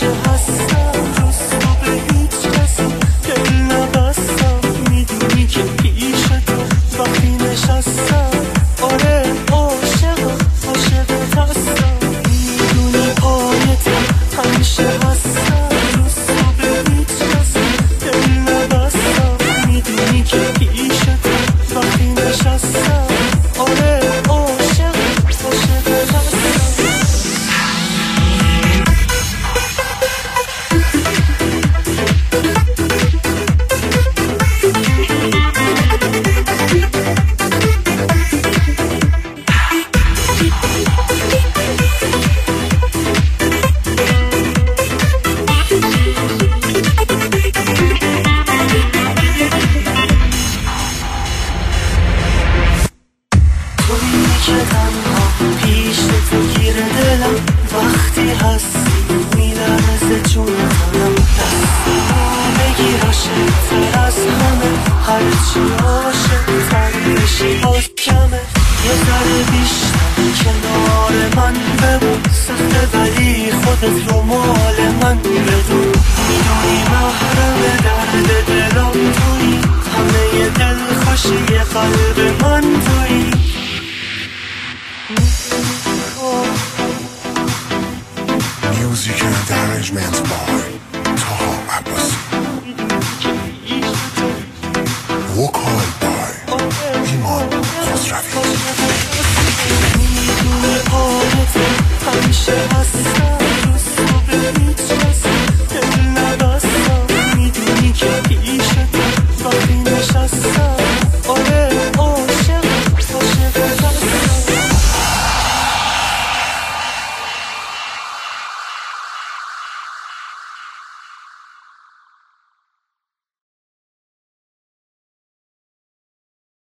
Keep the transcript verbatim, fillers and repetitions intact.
هستم جز تو به هیچ کسی دل نبستم. میدونی که پیش تو وقتی نشستم آره عاشقم عاشقت هستم. میدونی پایت همیشه هستم جز تو به هیچ کسی دل نبستم. میدونی که پیش تو وقتی نشستم آره عاشقم عاشقت هستم. که تنها پیش تو گیر دلم وقتی هستی میلرزه چون تنم. دستمو بگیر عاشق‌تر از همه هرچی عاشق‌تر بشی باز کمه. یه ذره بیشتر کنار من بمون سخته ولی خودت رو مال من بدون. میدونی محرم درد دلم تویی همه دلخوشی قلب من تویی. Music and arrangements by Taha Abbasi. Vocal by Iman Khosravi. میدونی پایت همیشه هستم جز تو به هیچ کسی دل نبستم. میدونی که پیش تو وقتی نشستم آره